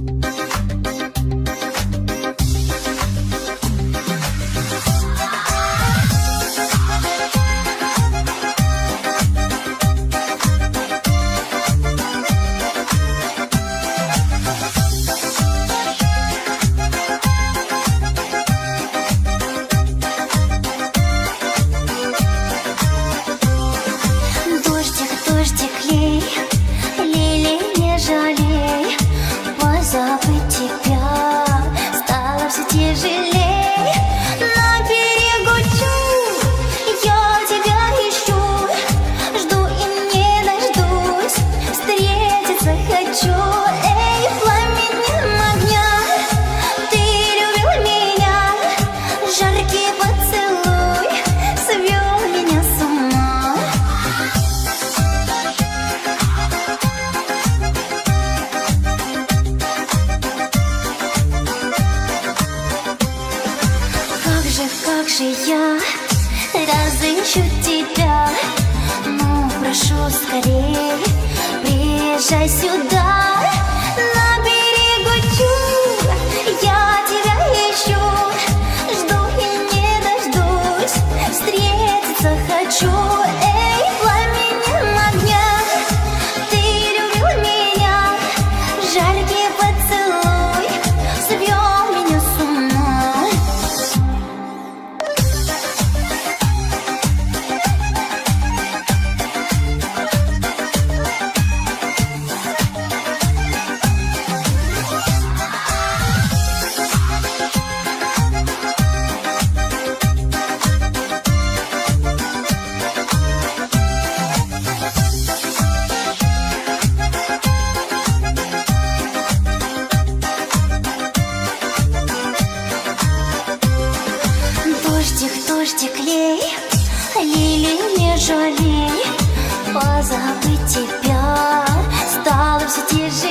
Забыть тебя стало все тяжелей. На берегу чур я тебя ищу, жду и не дождусь, встретиться хочу. Эй, пламенем огня, ты любил меня, жаркий поцелуй свел меня с ума. Как же я разыщу тебя? Ну, прошу скорей, приезжай сюда. На берегу чур я тебя ищу, жду и не дождусь, встретиться хочу. Эй, пламенем огня, ты любил меня, жаркий поцелуй свел меня с ума. Дождик лей, лилии не жалей, позабыть тебя стало все тяжелее.